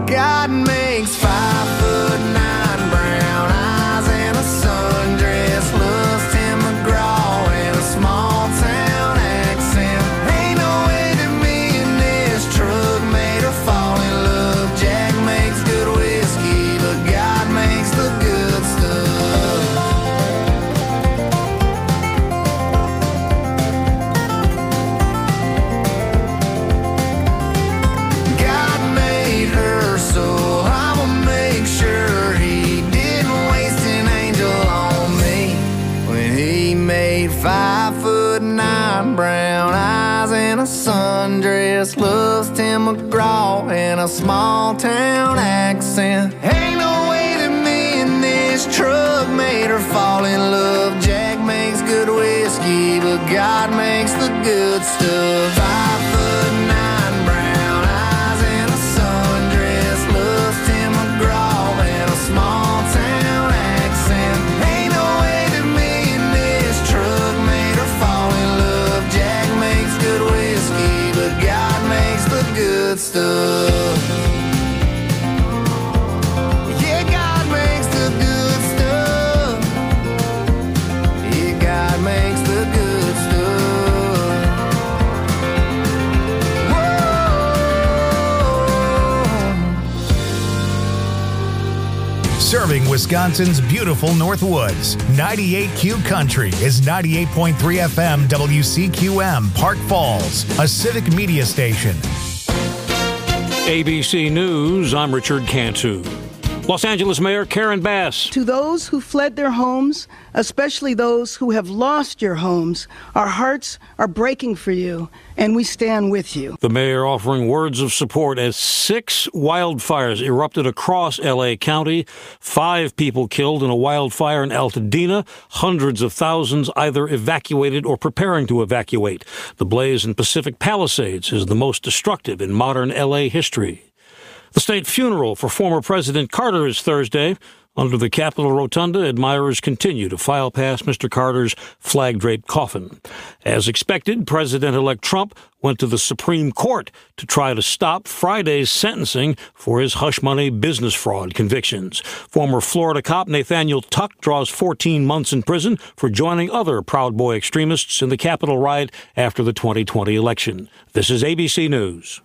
God makes 5'9" brown eyes and a sundress, loves Tim McGraw and a small town accent. Ain't no way that me and this truck made her fall in love. Jack makes good whiskey, but God makes the good stuff. God made her, so I'ma make sure he didn't waste an angel on me. When he made 5'9" brown eyes and a sundress, loves Tim McGraw and a small town accent. Ain't no way that me and this truck made her fall in love. Jack makes good whiskey, but God makes the good stuff. 5'9" brown eyes and a sundress, loves Tim McGraw and a small town accent. Ain't no way that me and this truck made her fall in love. Jack makes good whiskey, but God makes the good stuff. Yeah, God makes the good stuff. Yeah, God makes the good stuff. Whoa. Serving Wisconsin's beautiful Northwoods, 98Q Country is 98.3 FM WCQM, Park Falls, a civic media station. ABC News, I'm Richard Cantu. Los Angeles Mayor Karen Bass. To those who fled their homes, especially those who have lost your homes, our hearts are breaking for you, and we stand with you. The mayor offering words of support as 6 wildfires erupted across L.A. County. 5 people killed in a wildfire in Altadena. Hundreds of thousands either evacuated or preparing to evacuate. The blaze in Pacific Palisades is the most destructive in modern L.A. history. The state funeral for former President Carter is Thursday. Under the Capitol Rotunda, admirers continue to file past Mr. Carter's flag-draped coffin. As expected, President-elect Trump went to the Supreme Court to try to stop Friday's sentencing for his hush money business fraud convictions. Former Florida cop Nathaniel Tuck draws 14 months in prison for joining other Proud Boy extremists in the Capitol riot after the 2020 election. This is ABC News.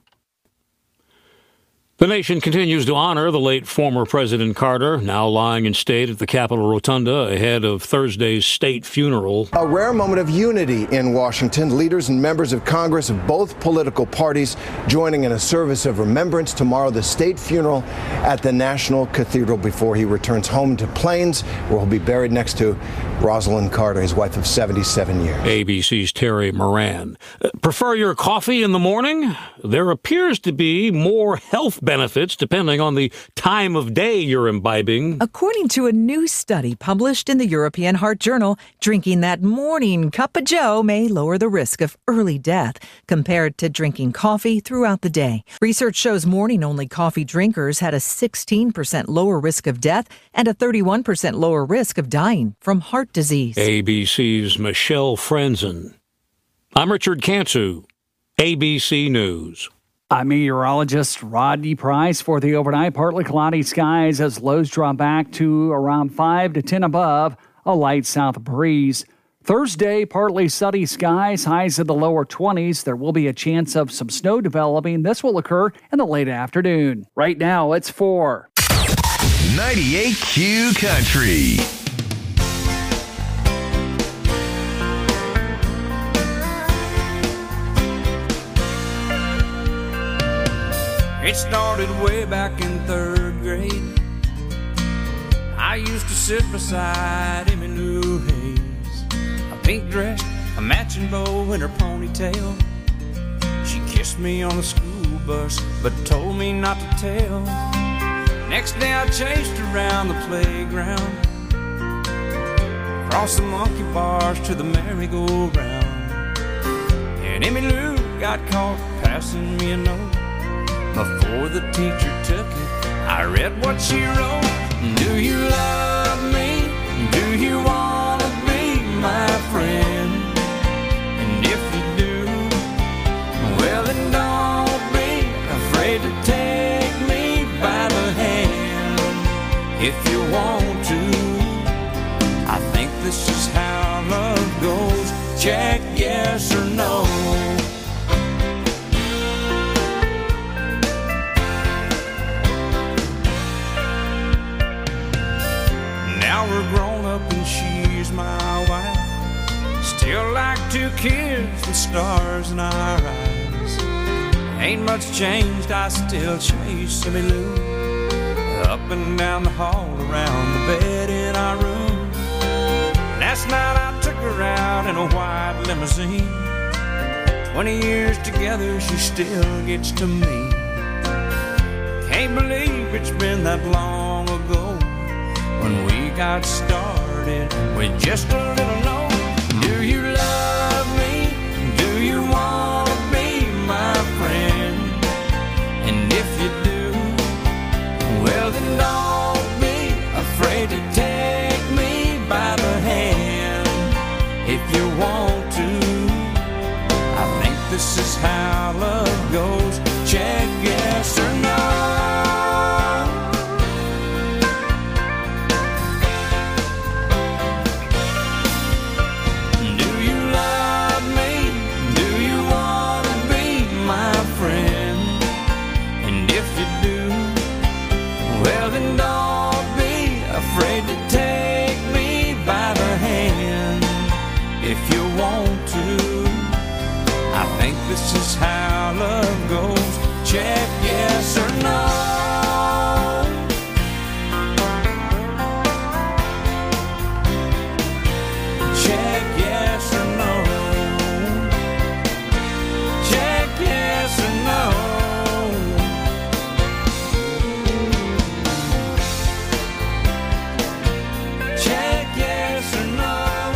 The nation continues to honor the late former President Carter, now lying in state at the Capitol Rotunda ahead of Thursday's state funeral. A rare moment of unity in Washington. Leaders and members of Congress of both political parties joining in a service of remembrance tomorrow, the state funeral at the National Cathedral before he returns home to Plains, where he'll be buried next to Rosalind Carter, his wife of 77 years. ABC's Terry Moran. Prefer your coffee in the morning? There appears to be more health benefits depending on the time of day you're imbibing. According to a new study published in the European Heart Journal, drinking that morning cup of joe may lower the risk of early death compared to drinking coffee throughout the day. Research shows morning-only coffee drinkers had a 16% lower risk of death and a 31% lower risk of dying from heart disease. ABC's Michelle Franzen. I'm Richard Cantu, ABC News. I'm meteorologist Rodney Price for the overnight. Partly cloudy skies as lows drop back to around 5 to 10 above, a light south breeze. Thursday, partly sunny skies, highs in the lower 20s. There will be a chance of some snow developing. This will occur in the late afternoon. Right now, it's 4. 98Q Country. It started way back in 3rd grade. I used to sit beside Emmylou Hayes, a pink dress, a matching bow, and her ponytail. She kissed me on the school bus, but told me not to tell. Next day I chased around the playground, across the monkey bars to the merry-go-round. And Emmylou got caught passing me a note. Before the teacher took it, I read what she wrote. Do you love me? Do you want to be my friend? And if you do, well then don't be afraid to take me by kids with stars in our eyes. Ain't much changed, I still chase Emmy Lou up and down the hall, around the bed in our room. Last night I took her out in a white limousine. 20 years together, she still gets to me. Can't believe it's been that long ago when we got started with just a little note. Do you love me? Do you want to be my friend? And if you do, well then don't be afraid to take me by the hand. If you want to, I think this is how love goes. Check yes or no. This is how love goes. Check yes or no. Check yes or no. Check yes or no. Check yes or no.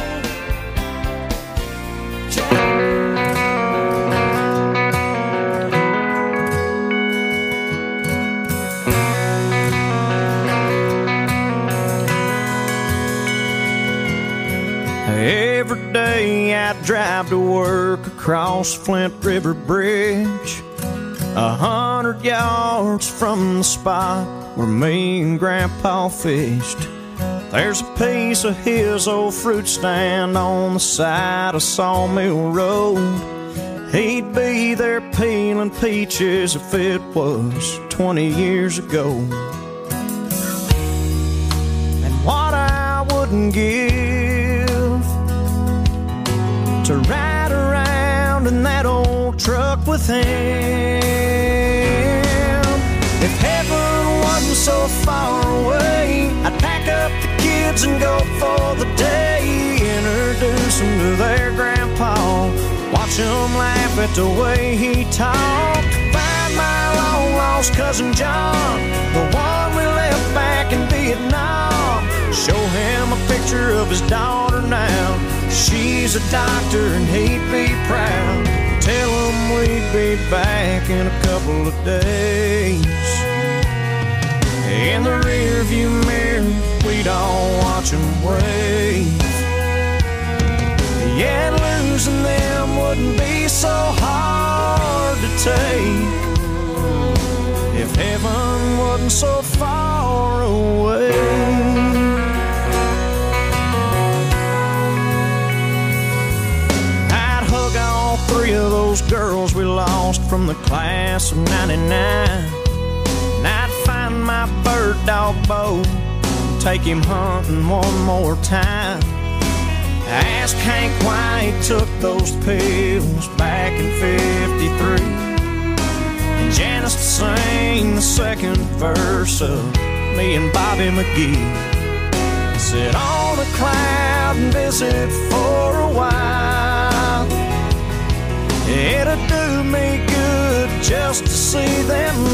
Every day I drive to work across Flint River Bridge, 100 yards from the spot where me and Grandpa fished. There's a piece of his old fruit stand on the side of Sawmill Road. He'd be there peeling peaches if it was 20 years ago. And what I wouldn't give to ride around in that old truck with him. If heaven wasn't so far away, I'd pack up the kids and go for the day. Introduce them to their grandpa, watch them laugh at the way he talked. Find my long lost cousin John, the one we left back in Vietnam. Show him a picture of his daughter now. She's a doctor and he'd be proud. Tell him we'd be back in a couple of days. In the rearview mirror, we'd all watch him wave. Yet losing them wouldn't be so hard to take if heaven wasn't so far away. Three of those girls we lost from the class of 99. And I'd find my bird dog Bo, take him hunting one more time. Ask Hank why he took those pills back in '53. And Janice to sing the second verse of me and Bobby McGee. Sit on a cloud and visit for a while. It'd do me good just to see them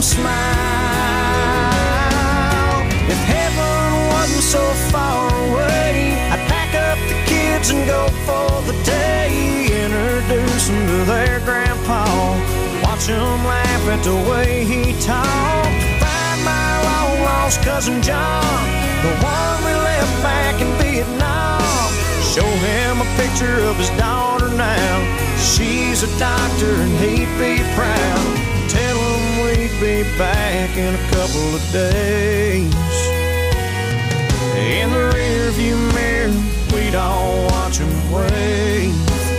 smile. If heaven wasn't so far away, I'd pack up the kids and go for the day. Introduce them to their grandpa, watch them laugh at the way he talked. Find my long lost cousin John, the one we left back in Vietnam. Show him a picture of his daughter now. She's a doctor and he'd be proud. Tell him we'd be back in a couple of days. In the rearview mirror, we'd all watch him wave.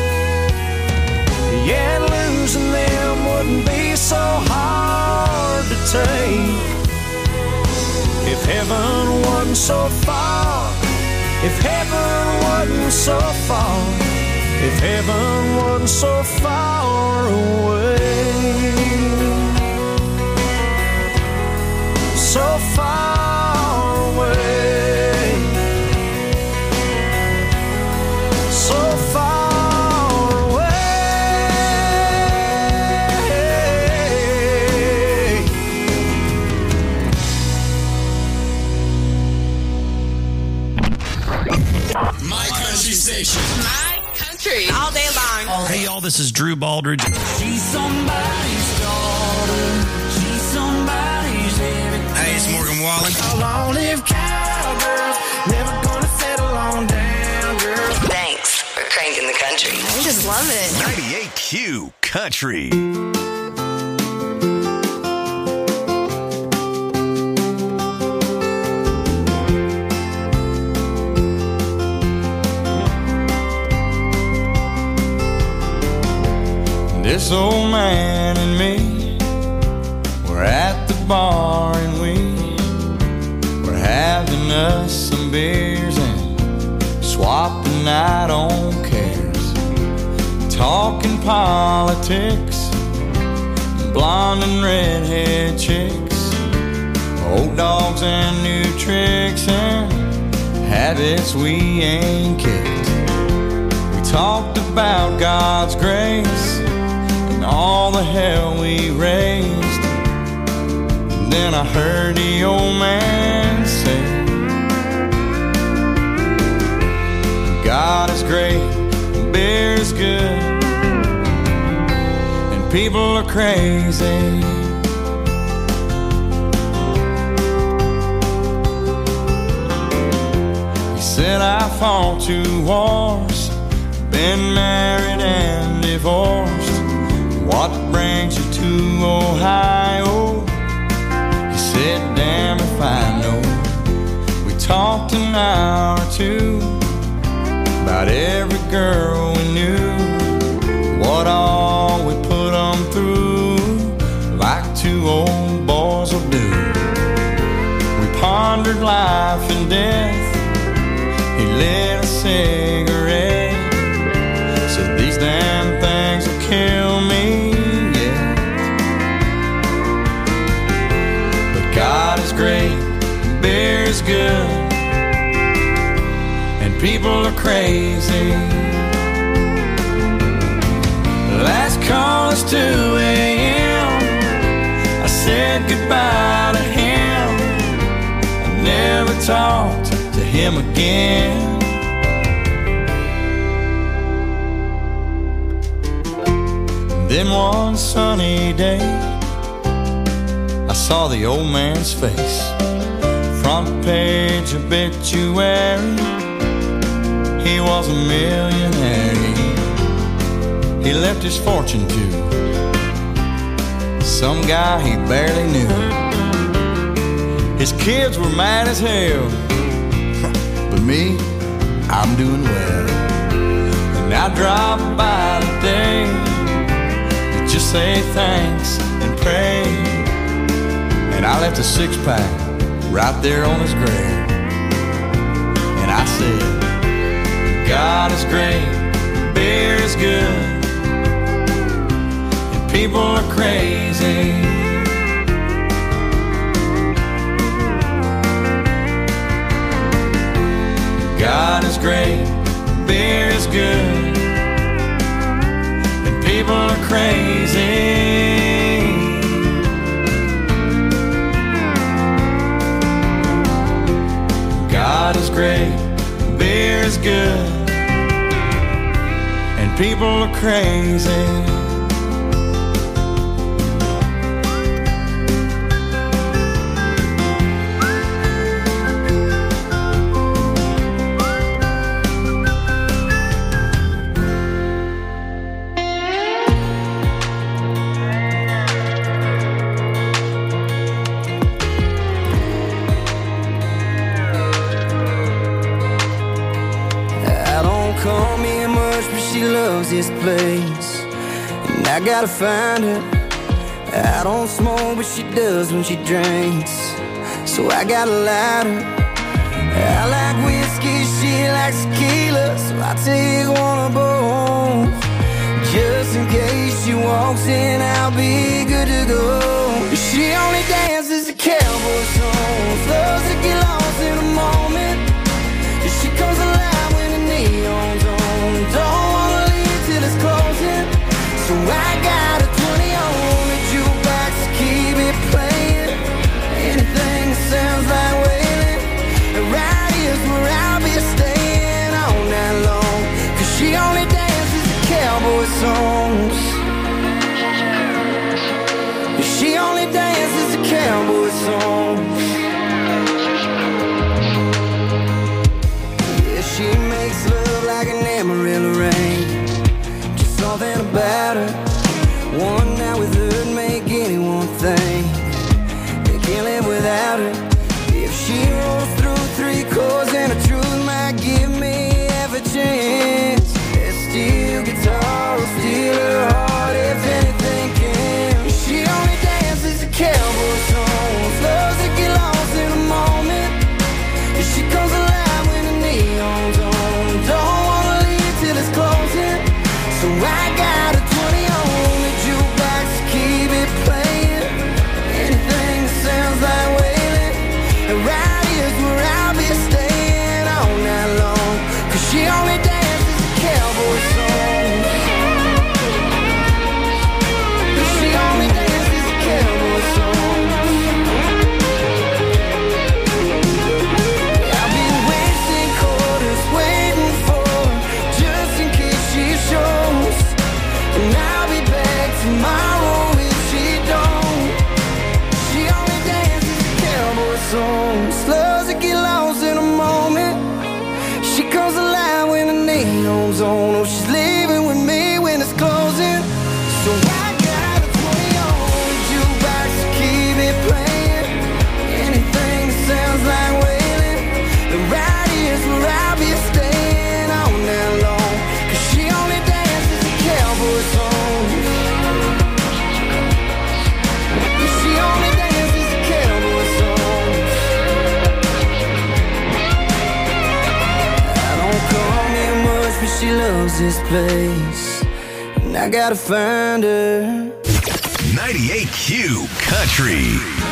Yet losing them wouldn't be so hard to take if heaven wasn't so far. If heaven wasn't so far. if heaven wasn't so far away. So far away. So far away. My country station. My country. All day long. Hey, y'all, this is Drew Baldridge. She's somebody's daughter. She's somebody's everything. Hey, it's Morgan Wallen. A long-lived cowgirl. Never gonna settle on down, girl. Thanks for cranking the country. I just love it. 98Q Country. This old man and me were at the bar and we were having us some beers and swapping out on cares, talking politics, blonde and redhead chicks, old dogs and new tricks and habits we ain't kicked. We talked about God's grace, all the hell we raised. And then I heard the old man say, God is great, and beer is good, and people are crazy. He said I fought 2 wars, been married and divorced. What brings you to Ohio? He said, damn if I know. We talked an hour or 2 about every girl we knew, what all we put them through, like 2 old boys will do. We pondered life and death. He lit a cigarette, said these damn things will kill me. God is great, beer is good, and people are crazy. Last call is 2 a.m. I said goodbye to him. I never talked to him again. And then one sunny day I saw the old man's face, front page obituary. He was a millionaire. He left his fortune to some guy he barely knew. His kids were mad as hell, but me, I'm doing well. And I dropped by today to just say thanks and pray. And I left a 6-pack right there on his grave. And I said, God is great, beer is good, and people are crazy. God is great, beer is good, and people are crazy. God is great, beer is good, and people are crazy. This place, and I gotta find her. I don't smoke, but she does when she drinks, so I got a lighter. I like whiskey, she likes tequila, so I take one of both. Just in case she walks in, I'll be good to go. She only dances to cowboy songs, loves to get lost in a moment. She comes alive when the neon's on, don't wanna leave till it's closing. So I got a 20 on the jukebox to keep it playing. Anything that sounds like wailing, right here's where I'll be staying all night long. Cause she only dances to cowboy songs. She only dances to cowboy songs. Yeah, she makes love like an Amarillo rain. Just something about her. One night with her'd make anyone think they can't live without her. If she rolls through 3 chords and the truth might give me half a chance, that steel guitar will steal her heart if anything can. She only dances to cowboy songs, loves to get lost in a moment. She comes alive when the neon's on, don't wanna leave till it's closing. So I got a 20 on the jukebox to keep it playing. Anything that sounds like wailing, and right here's where I'll be staying all night long. Cause she only dances to cowboy songs. She only dances to cowboy songs. I've been wasting quarters waiting for her, just in case she shows. And I'll be back tomorrow if she don't. She only dances to cowboy songs, loves to get lost in a moment. She comes alive when the neon's on. Oh, she's leaving with me when it's closing. So I got a 20 on the jukebox to keep it playing. Anything that sounds like wailing, the right here's where I'll be staying all night long. Cause she only dances to cowboy songs. She only dances to cowboy songs. I don't come here much, but she loves this place, and I gotta find her. 98Q Country.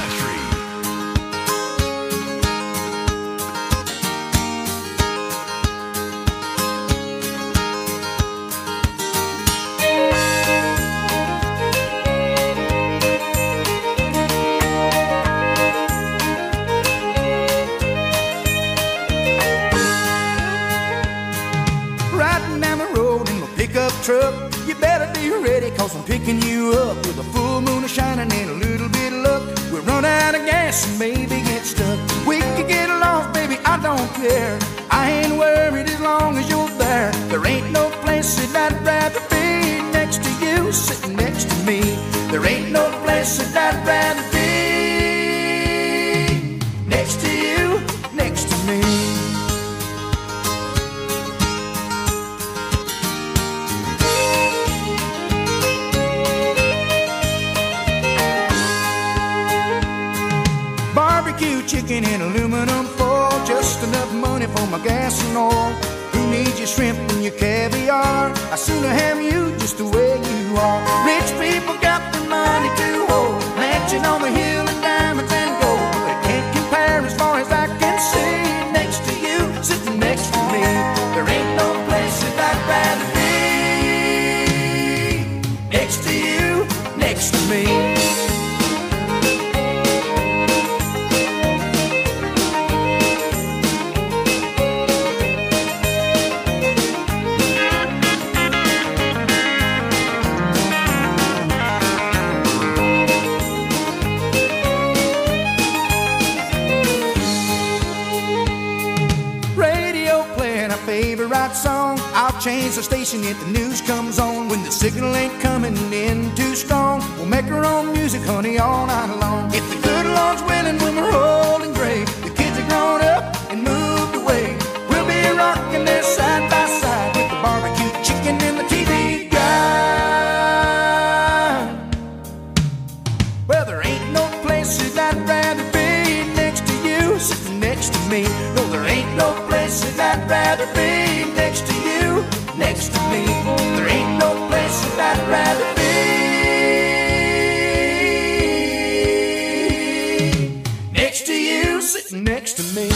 Riding down the road in my pickup truck, you better be ready, cause I'm picking you up with a full moon shining and a little bit of luck. We'll run out of gas and maybe get stuck. We could get lost, baby, I don't care. I ain't worried as long as you're there. There ain't no place that I'd rather be next to you, sitting next to me. There ain't no place that I'd rather be next to you, next to me. Barbecue chicken in aluminum foil, just enough money for my gas and oil. Who needs your shrimp and your caviar? I sooner have you just the way you are. Rich people got their money to hold, mansion on the hill and diamonds and gold, but it can't compare as far as I can see. Next to you, sitting next to me, there ain't no place that I'd rather be. Next to you, next to me. Favorite song, I'll change the station if the news comes on. When the signal ain't coming in too strong, we'll make our own music, honey, all night long. If the good Lord's willing, when we're old and gray, the kids are grown up and moved away, we'll be rocking there side by side with the barbecue chicken and the TV guide. Well, there ain't no place that I'd rather be next to you, sitting next to me. No, there ain't next to me.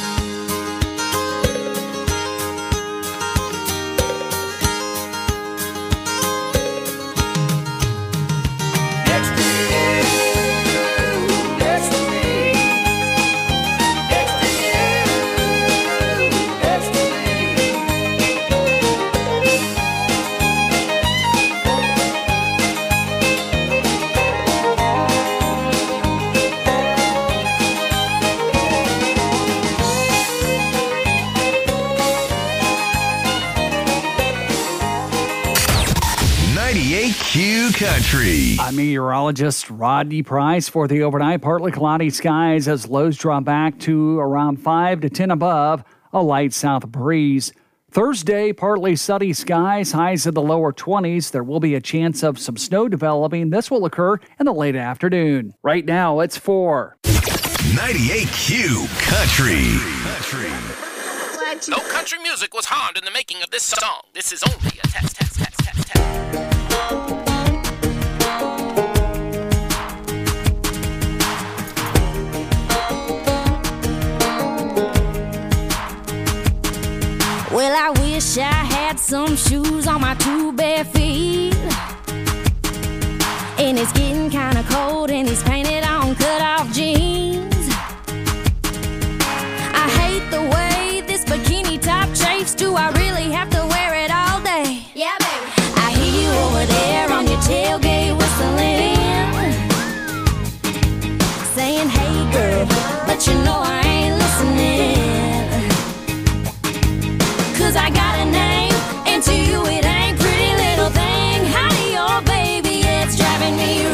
Q Country. I'm meteorologist Rodney Price for the overnight. Partly cloudy skies as lows drop back to around 5 to 10 above, a light south breeze. Thursday, partly sunny skies, highs in the lower 20s. There will be a chance of some snow developing. This will occur in the late afternoon. Right now, it's 4. 98Q Country. No country music was harmed in the making of this song. This is only a test. Well, I wish I had some shoes on my 2 bare feet. And it's getting kinda cold in these painted on cut-off jeans. I hate the way this bikini top chafes. Do I really have to wear it all day? Yeah, baby. I hear you over there on your tailgate whistling, saying, hey girl, but you know I ain't listening. 'Cause I got a name, and to you it ain't pretty little thing. Howdy, oh baby, it's driving me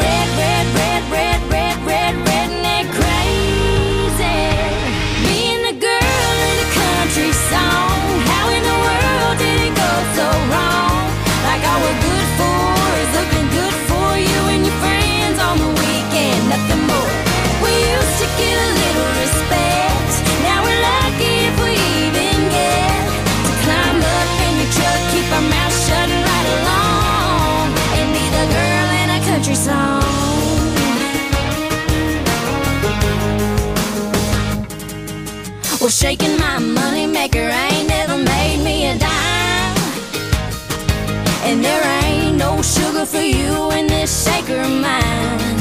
redneck crazy. Being the girl in a country song, how in the world did it go so wrong? Like all we're good for is looking good for you and your friends on the weekend, nothing more. We used to get a little respect, now we're lucky if we even get to climb up in your truck, keep our mouth shut and ride along, and be the girl in a country song. Well, shaking my money maker ain't never made me a dime, and there ain't no sugar for you in this shaker of mine.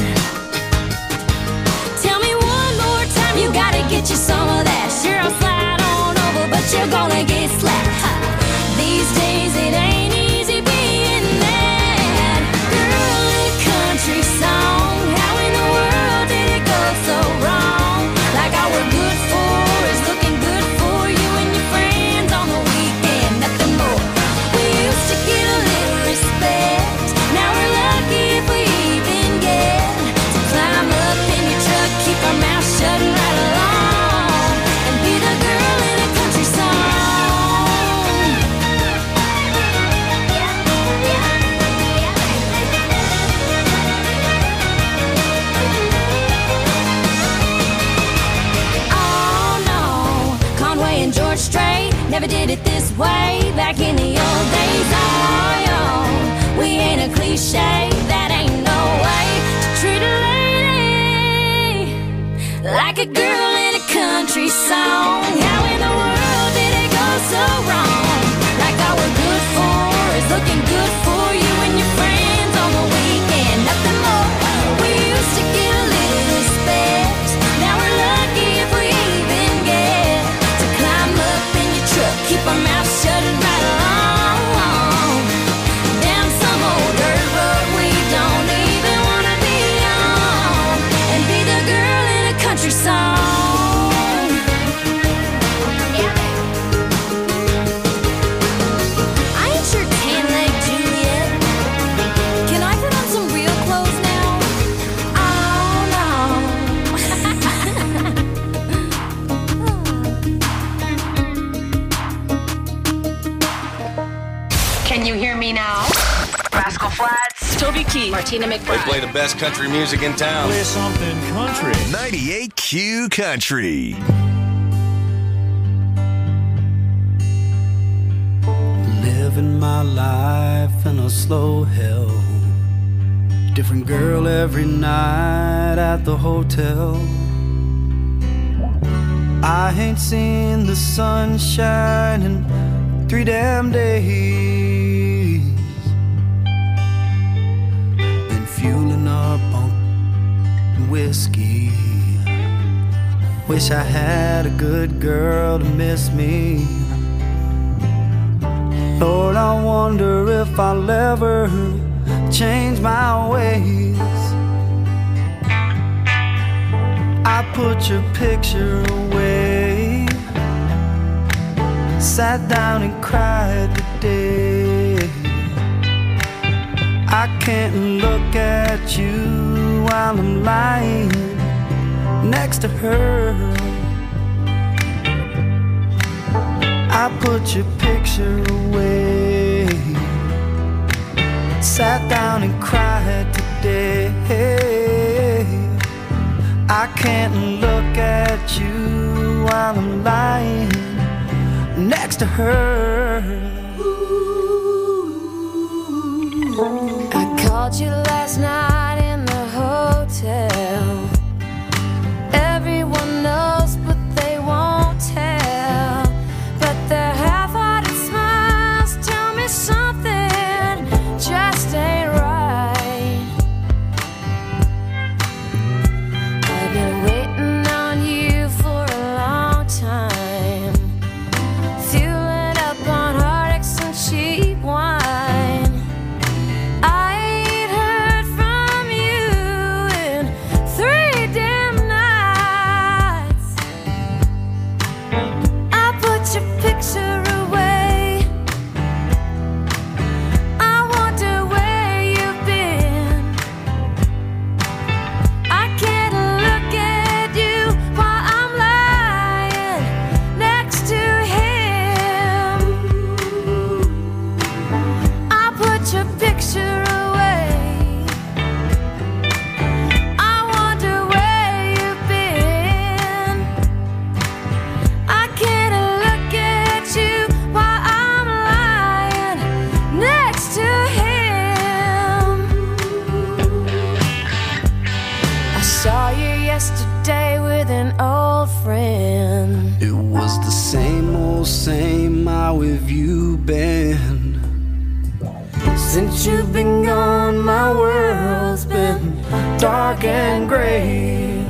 Tell me one more time, you gotta get you some of that. Sure, I'll slide on over, but you're gonna get slapped. Ha. These days it ain't easy being that girl in a country song. How in the world did it go so wrong? Like all we're good for is looking good for you and your friends on the weekend, nothing more. We used to get a little respect, now we're lucky if we even get to climb up in your truck, keep our mouth shut and ride along, and be the girl in a country song. Oh no, Conway and George Strait never did it this way back in the old days. Oh, yo, we ain't a cliche, that ain't no way to treat a lady like a girl in a country song. How in the world did it go so wrong? Like all we're good for is looking good for you and your friends on the weekend, nothing more. We used to get a little respect, now we're lucky if we even get to climb up in your truck, keep our mouth shut and ride along, down some old dirt road we don't even wanna be on, and be the girl in a country song. I ain't sure tan leg Juliet. Can I put on some real clothes now? Oh no. Can you hear me now? Rascal Flatts, Toby Keith, Martina They McBride. play the best country music in town. Play something country. 98Q Country. Living my life in a slow hell. Different girl every night at the hotel. I ain't seen the sunshine in 3 damn days. Been fueling up on whiskey. Wish I had a good girl to miss me. Lord, I wonder if I'll ever change my ways. I put your picture away, sat down and cried today. I can't look at you while I'm lying next to her. I put your picture away, sat down and cried today. I can't look at you while I'm lying next to her. I called you last night in the hotel. Everyone knows but they won't tell. But their half-hearted smiles tell me something just ain't right. I've been waiting on you for a long time, fueling up on heartaches and cheap wine. I ain't heard from you in 3 damn nights. I put your picture away. I wonder where you've been. I can't look at you while I'm lying next to him. I put your picture away. I wonder where you've been. I can't look at you while I'm lying next to him. I saw you yesterday with an old friend. It was the same old same, how have you been? Since you've been gone, my world's been dark and gray.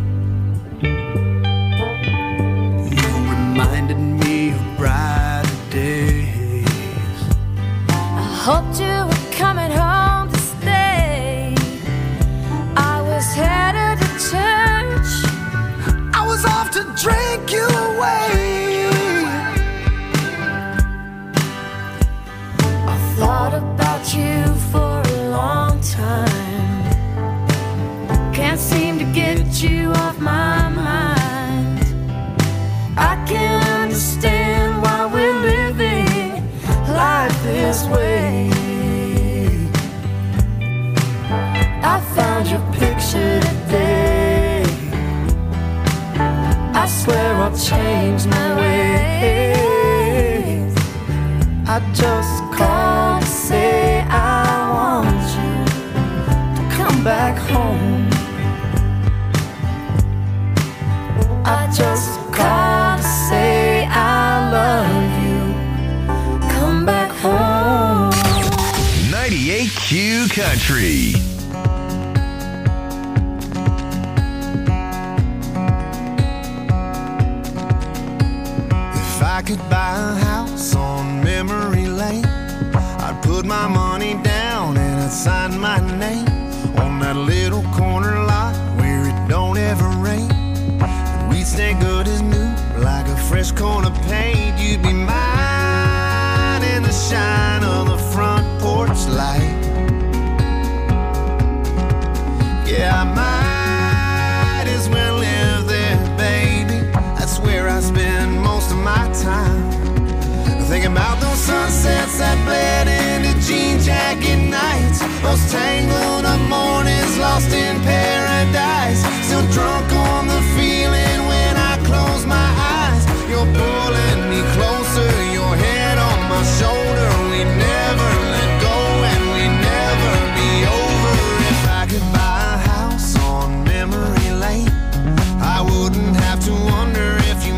You reminded me of brighter days. I hoped you were coming home to stay. I was headed to church. I was off to drink you away. I thought about you for a long time. Can't seem to get you off my mind. I can't understand why we're living life this way. I found your picture today. I swear I'll change my ways. I just called to say I want you to come back home. I just called to say I love you. Come back home. 98Q Country. If I could buy a house on memory lane, I'd put my money down and I'd sign my name on that little corner lot where it don't ever rain. And we'd stay good as new, like a fresh coat of paint. You'd be mine in the shine of the front porch light. Yeah, I might as well live there, baby. That's where I spend most of my time. Thinking about those sunsets that bled into jean jacket nights, those tangled up mornings lost in paradise. Still drunk on the feeling when I close my eyes. You're pulling me closer, your head on my shoulder. We never let go and we never be over. If I could buy a house on memory lane, I wouldn't have to wonder if you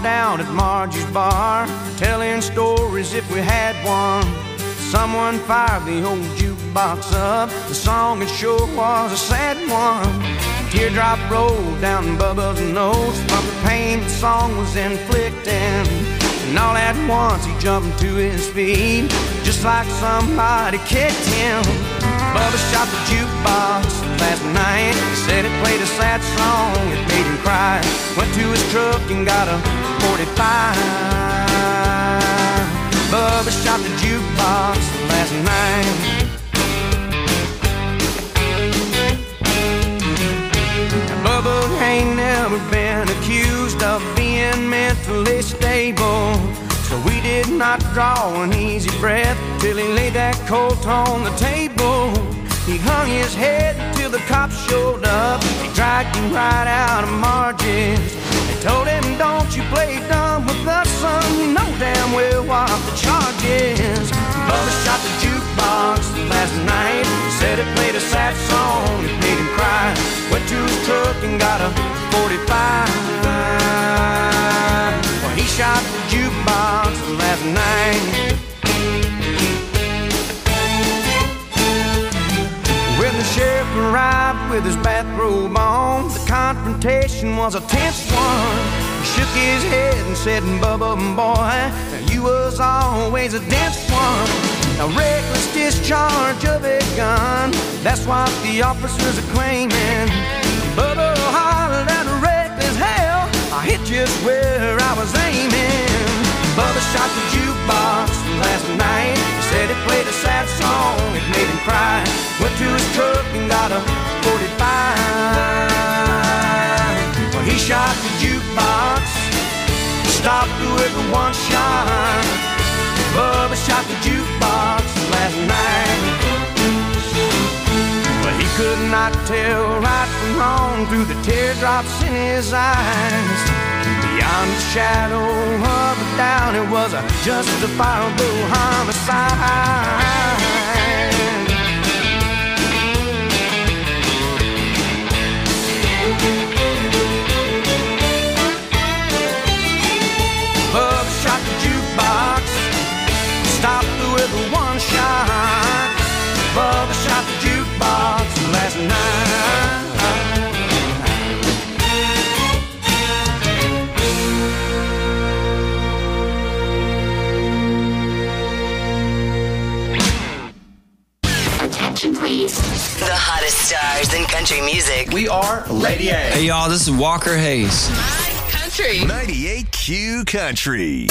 down at Margie's bar, telling stories if we had one. Someone fired the old jukebox up. The song it sure was a sad one. A teardrop rolled down Bubba's nose from the pain the song was inflicting. And all at once he jumped to his feet, just like somebody kicked him. Bubba shot the jukebox last night. He said it played a sad song, it made him cry. Went to his truck and got a 45. Bubba shot the jukebox last night. Bubba ain't never been accused of being mentally stable, so we did not draw an easy breath till he laid that Colt on the table. He hung his head till the cops showed up. They dragged him right out of Margie's. They told him, don't you play dumb with us, son. You know damn well what the charge is. Bubba shot the jukebox last night. Said it played a sad song, it made him cry. Went to his truck and got a 45. Well, he shot the jukebox last night. When the sheriff arrived with his bathrobe on, the confrontation was a tense one. He shook his head and said, Bubba, boy, you was always a dense one. A reckless discharge of a gun, that's what the officers are claiming. Bubba hollered at a reckless hell, I hit just where I was aiming. Bubba shot the jukebox last night. Said it played a sad song, it made him cry. Went to his truck and got a 45. Well, he shot the jukebox, stopped with one shot. Bubba shot the jukebox last night. Well, he could not tell right from wrong through the teardrops in his eyes. Beyond the shadow of a doubt, it was a justifiable homicide. Bubba shot the jukebox, stopped with one shot. Bubba shot the jukebox last night. Please. The hottest stars in country music. We are Lady A. Hey y'all, this is Walker Hayes. Country 98Q Country.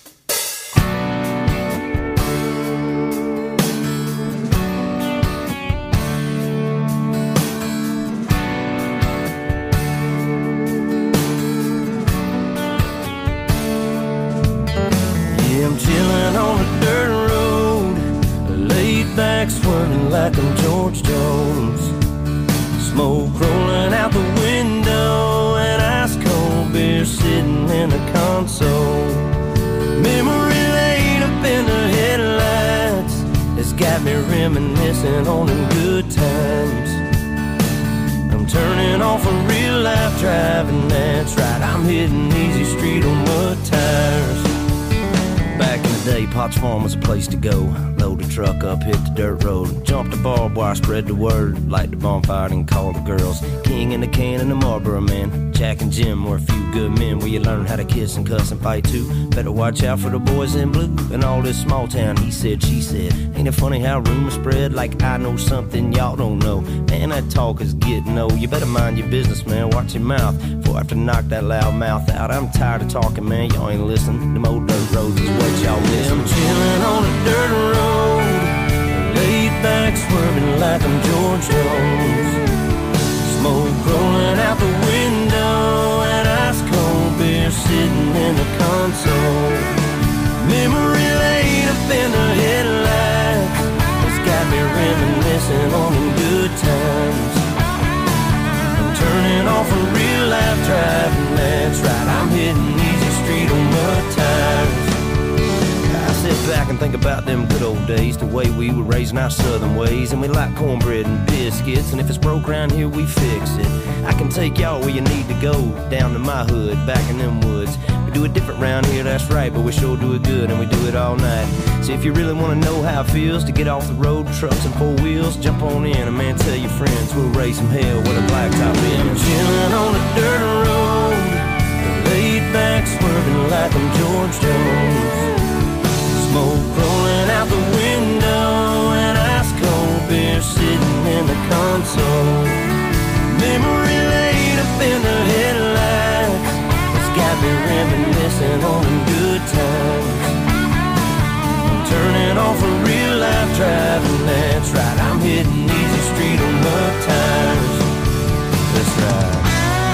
Yeah, I'm chilling on a dirt road, laid back swerving like I'm George Jones. Smoke rolling out the window and ice cold beer sitting in the console. Memory lane up in the headlights, it's got me reminiscing on them good times. I'm turning off a real life driving, that's right, I'm hitting easy street on mud tires. Back in the day, Potts Farm was a place to go. Load the truck up, hit the dirt road, jump the barbed wire, spread the word, light the bonfire and call the girls. King in the can and the Marlboro man, Jack and Jim were a few good men where you learn how to kiss and cuss and fight too. Better watch out for the boys in blue and all this small town he said, she said. Ain't it funny how rumors spread like I know something y'all don't know? Man, that talk is getting old. You better mind your business, man, watch your mouth before I have to knock that loud mouth out. I'm tired of talking, man, y'all ain't listening. Them old dirt roads is what y'all miss. I'm chilling on a dirt road, laid back swerving like I'm George Jones. Smoke rolling out the window and ice cold beer sitting in the console. Memory lane up in the headlights, it's got me reminiscing on them good times. I'm turning off a real life driving, that's right, I'm hitting easy street on mud tires. I sit back and think about them good old days, the way we were raising our southern ways, and we like cornbread and biscuits, and if it's broke around here, we fix it. I can take y'all where you need to go, down to my hood, back in them woods. We do it different round here, that's right, but we sure do it good and we do it all night. So if you really want to know how it feels to get off the road, trucks and four wheels, jump on in and man, tell your friends we'll raise some hell with a blacktop in. I'm chilling on the dirt road, laid back swerving like I'm George Jones. Smoke rolling out the window and ice cold beer sitting in the console. Memory laid up in the headlights, it's got me reminiscing on them good times. I'm turning off a real life driving, that's right, I'm hitting easy street on mud tires. That's right.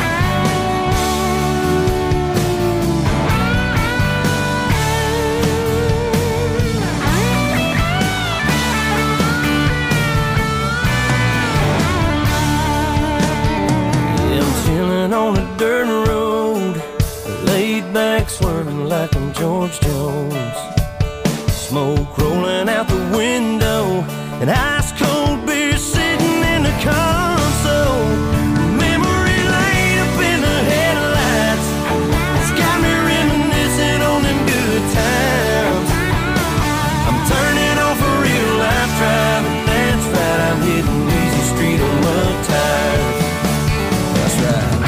On a dirt road, laid back swerving like I'm George Jones. Smoke rolling out the window and ice cold beer sitting in the console. Memory laid up in the headlights, it's got me reminiscing on them good times. I'm turning off a real life driving, that's right, I'm hitting easy street on mud tires. That's right.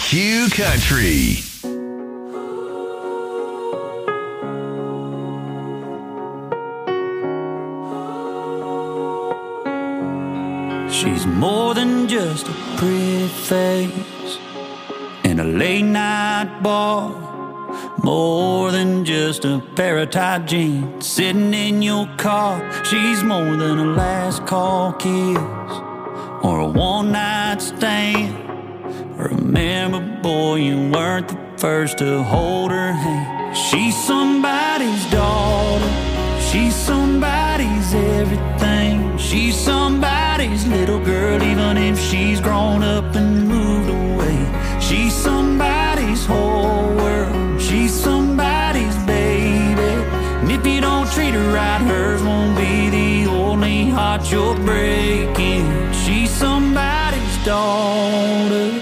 98Q Country. She's more than just a pretty face in a late night bar, more than just a pair of tight jeans sitting in your car. She's more than a last call kiss or a one night stand. Remember, boy, you weren't the first to hold her hand. She's somebody's daughter, she's somebody's everything. She's somebody's little girl, even if she's grown up and moved away. She's somebody's whole world, she's somebody's baby. And if you don't treat her right, hers won't be the only heart you're breaking. She's somebody's daughter.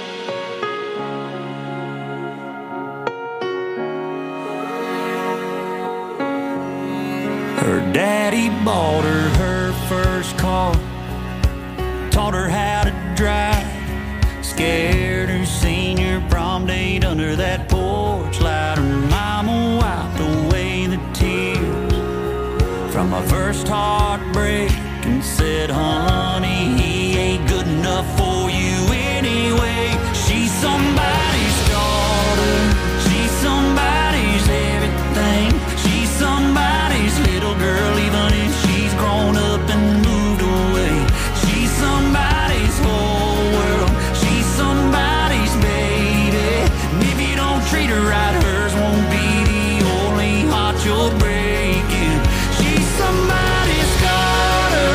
Her daddy bought her first car, taught her how to drive, scared her senior prom date under that porch light. Her mama wiped away the tears from her first heartbreak and said, honey, he ain't good enough for you anyway. She's somebody's daughter, she's somebody's everything. She's somebody's little girl, even if she's grown up and moved away. She's somebody's whole world, she's somebody's baby. And if you don't treat her right, hers won't be the only heart you're breaking. She's somebody's daughter,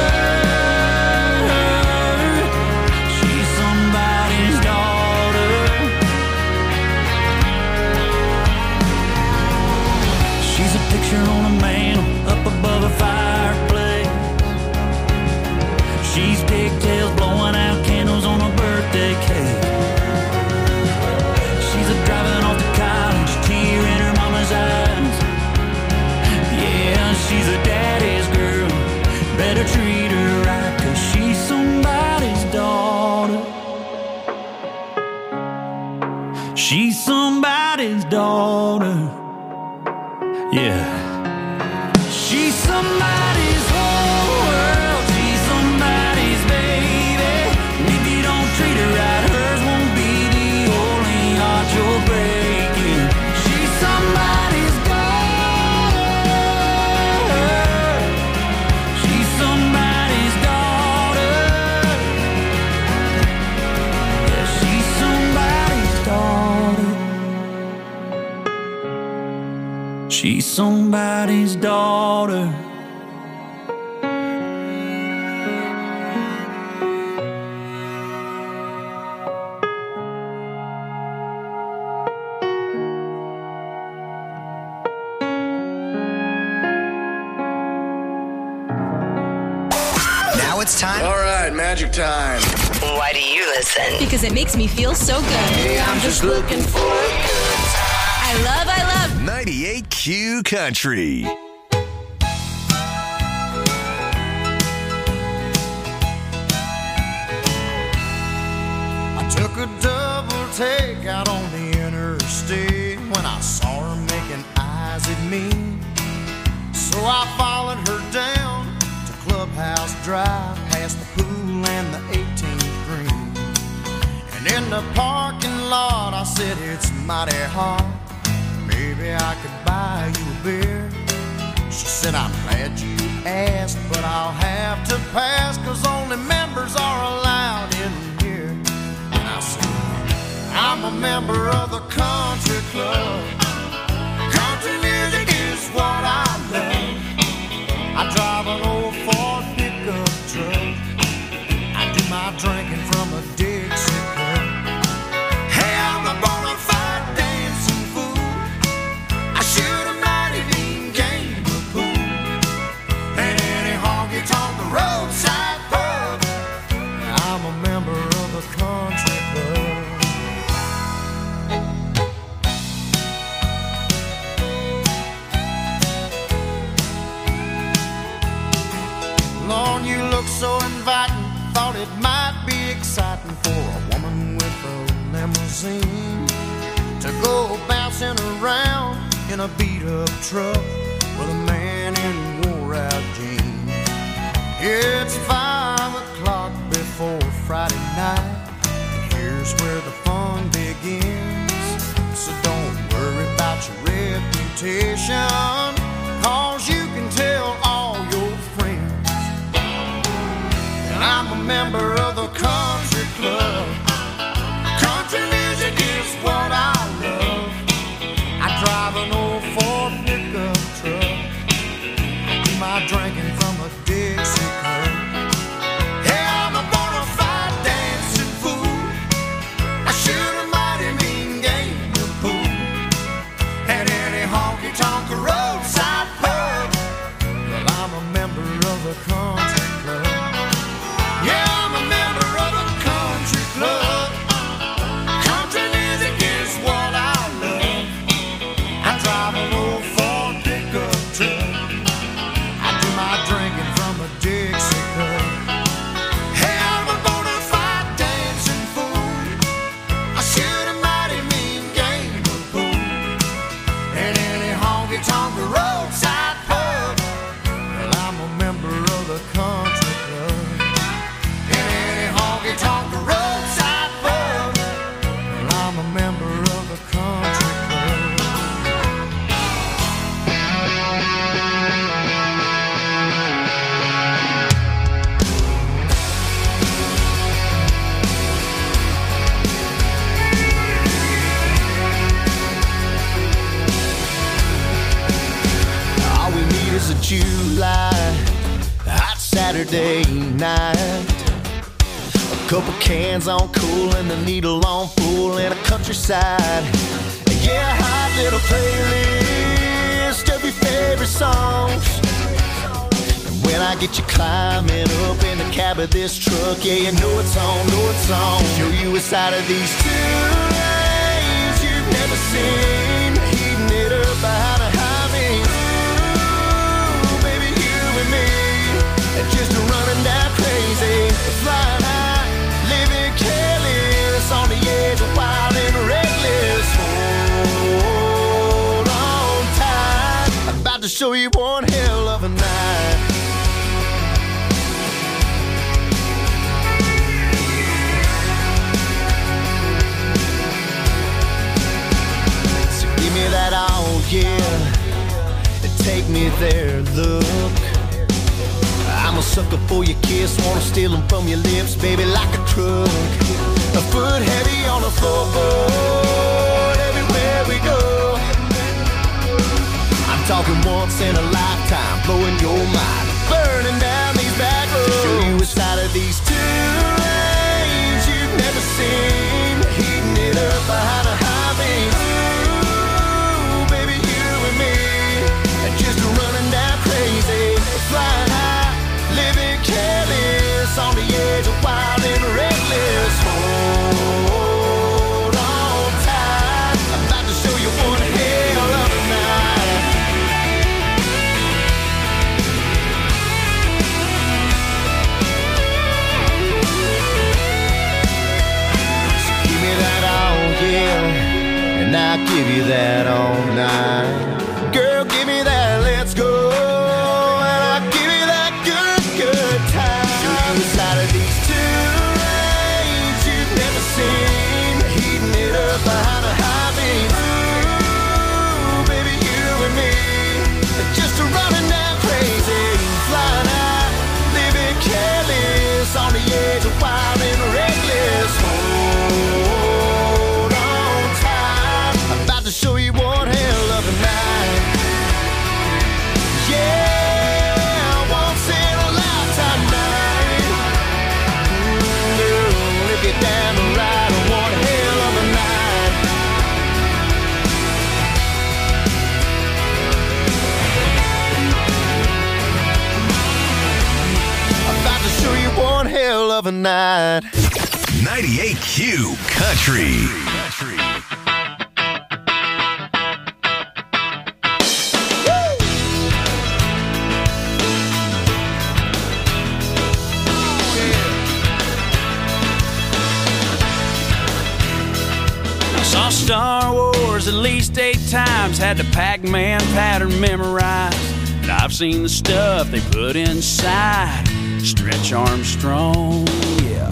she's somebody's daughter. She's a picture on a mantle up above a fireplace. She's pigtails blowing out candles on a birthday cake. She's a driving off to college, tear in her mama's eyes. Yeah, she's a daddy's girl, better treat her right, 'cause she's somebody's daughter. She's somebody's daughter. Yeah. She's somebody's whole world, she's somebody's baby. And if you don't treat her right, hers won't be the only heart you're breaking. She's somebody's daughter, she's somebody's daughter. Yeah, she's somebody's daughter. She's somebody's daughter. Now it's time. All right, magic time. Why do you listen? Because it makes me feel so good. Hey, I'm just looking for a good time. I love 98Q Country. I took a double take out on the interstate when I saw her making eyes at me. So I followed her down to Clubhouse Drive, past the pool and the 18th green. And in the parking lot I said, it's mighty hot, maybe I could buy you a beer. She said, I'm glad you asked, but I'll have to pass, 'cause only members are allowed in here. And I said, I'm a member of the country club. Country music is what I love. I drive an old Ford pickup truck. I do my drinking from a Dixie cup. Hey, I'm a bona fide dancing fool. I shoot a mighty mean game of pool. And any honky tonk the roadside pub. I'm a member of the country club. limousine to go bouncing around in a beat-up truck with a man in wore-out jeans. It's 5 o'clock before Friday night, and here's where the fun begins. So don't worry about your reputation, 'cause you can tell all your friends. And I'm a member of the country club. Country music is what I love. I drive an old Ford pickup truck. I do my drinking from a Dixie cup. Hey, I'm a bona fide dancing fool. I shoot a mighty mean game of pool at any honky-tonk roadside pub. Well, I'm a member of the country club. Yeah, I'm a member of the country club. Country music is what I love. I drive an old Ford pickup truck. I do my drinking from a Dixie cup. Hey, I'm a bona fide dancing fool. I shoot a mighty mean game of pool at any honky-tonk roadside pub. Well, I'm a member of the country club. At any honky-tonk roadside pub. Well, I'm a member of the country club. All we need is a July hot Saturday night, a couple cans on cool and the needle on full and a countryside. Yeah, a hot little playlist of your favorite songs. And when I get you climbing up in the cab of this truck, yeah, you know it's on, know it's on. Show you a side of these two lanes you've never seen, heating it up behind a highway. Ooh, baby, you and me, just running down crazy, flying high, living careless, on the edge of wild and reckless. Hold on tight, I'm about to show you one hell of a night. So give me that all, yeah, and take me there, look. I'm a sucker for your kiss, wanna steal them from your lips, baby, like a truck. A foot heavy on the floorboard, everywhere we go. I'm talking once in a lifetime, blowing your mind, burning down these back roads. To show you a side of these two lanes you've never seen, heating it up behind a highway. Ooh, baby, you and me, just running down crazy, flying high, living careless, on the edge of wild and reckless. Hold on tight, I'm about to show you one hell of a night. So give me that all, yeah, and I'll give you that all night. Girl, give me that, let's go. Inside of these two lanes you've never seen, heating it up behind a highway. Ooh, baby, you and me, just running down crazy, flying high, living careless, on the edge of wild and reckless. Hold on tight, I'm about to show you one hell of a night. Yeah, once in a lifetime night. Get down the ride on one hell of a night. I'm about to show you one hell of a night. 98Q Country. least 8 times, had the Pac-Man pattern memorized. And I've seen the stuff they put inside Stretch Armstrong, yeah.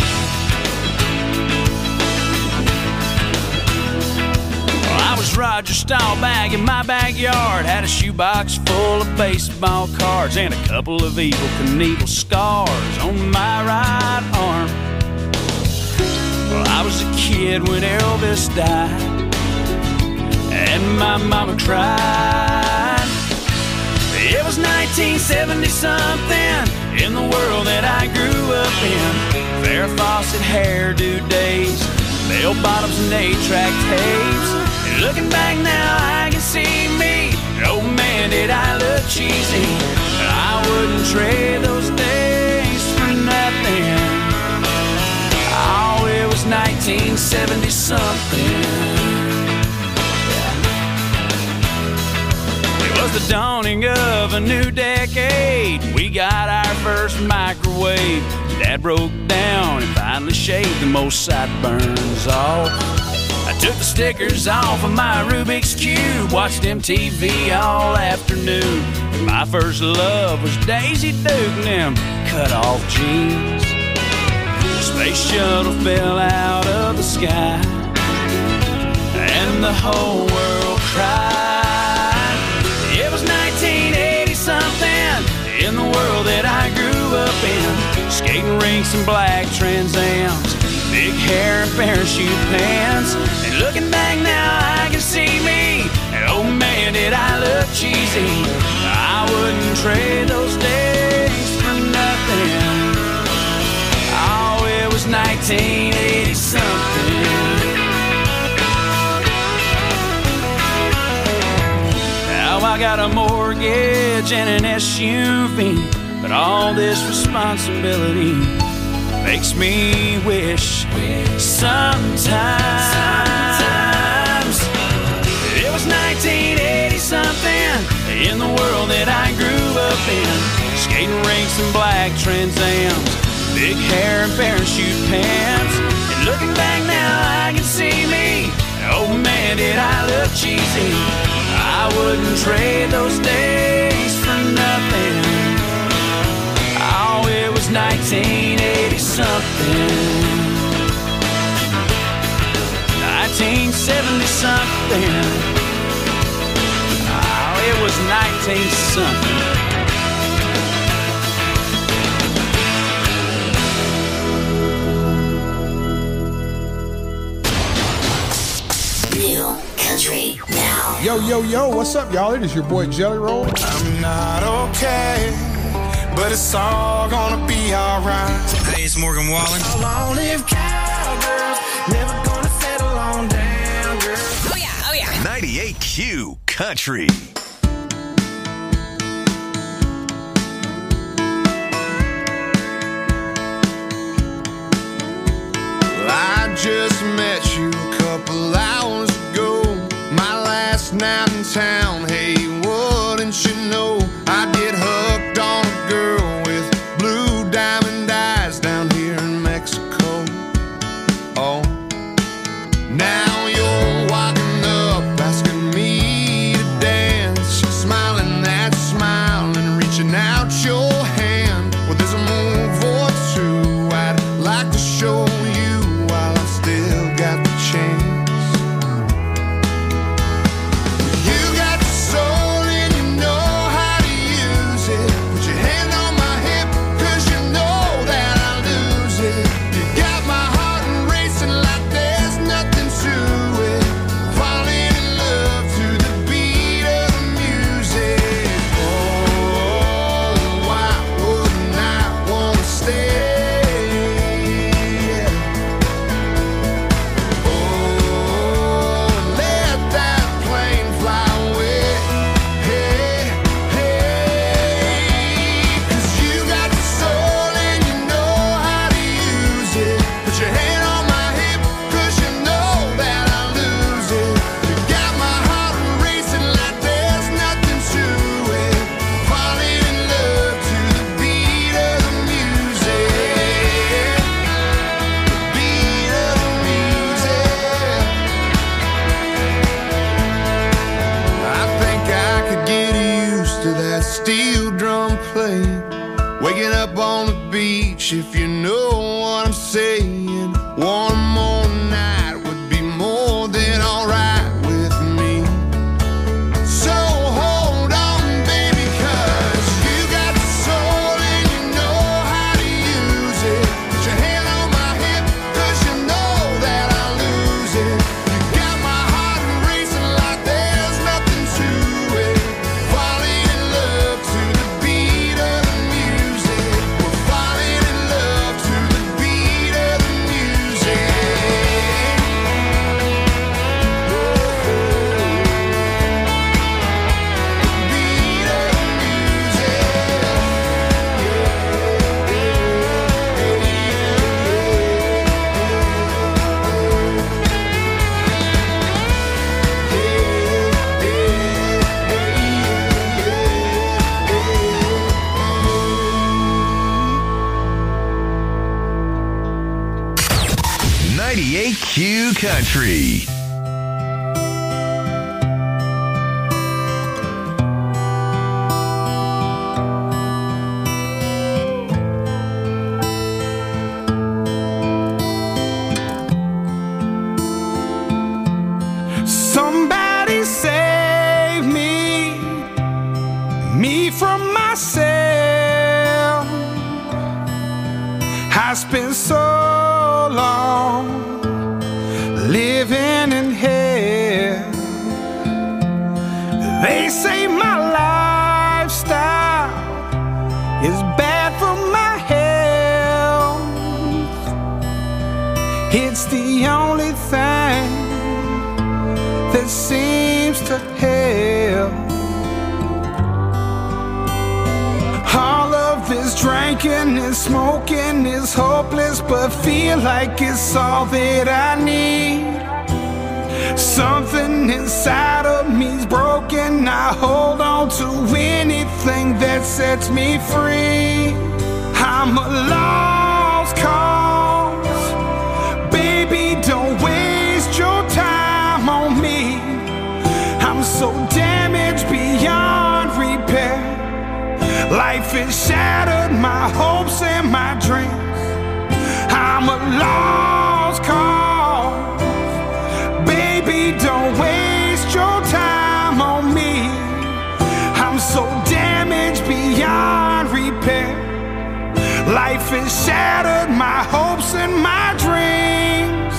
Well, I was Roger Staubach in my backyard, had a shoebox full of baseball cards and a couple of Evel Knievel scars on my right arm. Well, I was a kid when Elvis died, and my mama cried. It was 1970-something in the world that I grew up in. Farrah Fawcett hairdo days, bell bottoms and 8-track tapes. And looking back now, I can see me. Oh man, did I look cheesy. I wouldn't trade those days for nothing. Oh, it was 1970-something. It was the dawning of a new decade. We got our first microwave. Dad broke down and finally shaved the most sideburns off. I took the stickers off of my Rubik's Cube, watched MTV all afternoon. And my first love was Daisy Duke and them cut-off jeans. The space shuttle fell out of the sky, and the whole world cried. It was 1980-something in the world that I grew up in. Skating rinks and black Trans Ams, big hair and parachute pants. And looking back now, I can see me. And oh man, did I look cheesy. I wouldn't trade those days for nothing. Oh, it was 1980-something. I got a mortgage and an SUV, but all this responsibility makes me wish sometimes it was 1980-something in the world that I grew up in. Skating rinks and black Trans Ams, big hair and parachute pants. And looking back now, I can see me. Oh man, did I look cheesy. I wouldn't trade those days for nothing. Oh, it was 1980-something. 1970-something. Oh, it was 19-something. New country now. Yo, yo, yo, what's up, y'all? It is your boy Jelly Roll. I'm not okay, but it's all gonna be alright. Hey, it's Morgan Wallen. Long-lived cowgirls, never gonna settle on down, girl. Oh yeah, oh yeah. 98Q Country. Well, I just met you a couple hours ago. My last night in town, hey, wouldn't you know I get hooked on a girl with blue diamond eyes down here in Mexico. Oh, now you're walking up, asking me to dance, smiling that smile and reaching out your hand. Well, there's a move or two I'd like to show you while I still got the chance. You got the soul and you know how to use it. steel drum playing, waking up on the beach, if you know what I'm saying. One more night would be more than alright with me. So hold on, baby, 'cause you got the soul and you know how to use it. Put your hand on my hip, 'cause you know that I lose it. You got my heart racing like there's nothing to it. Falling in love to the beat of the music. We're falling in love to the beat of the music. Beat of the music. 98 Q Country. Somebody save me from myself. I spent so long living in hell. They say my lifestyle is bad for my health. It's the only thing that seems to help. All of this drinking and smoking is hopeless, but feel like it's all that I need. Something inside of me's broken. I hold on to anything that sets me free. I'm a lost cause. Baby, don't waste your time on me. I'm so damaged beyond repair. Life has shattered my hopes and my dreams. I'm a lost cause. Baby, don't waste your time on me. I'm so damaged beyond repair. Life has shattered my hopes and my dreams.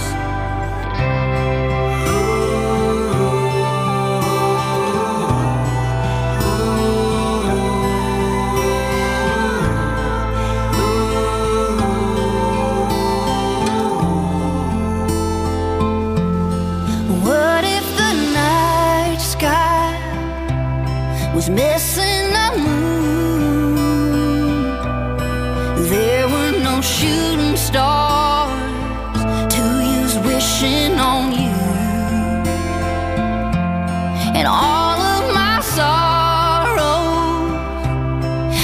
What if the night sky was missing a moon? There were no shooting stars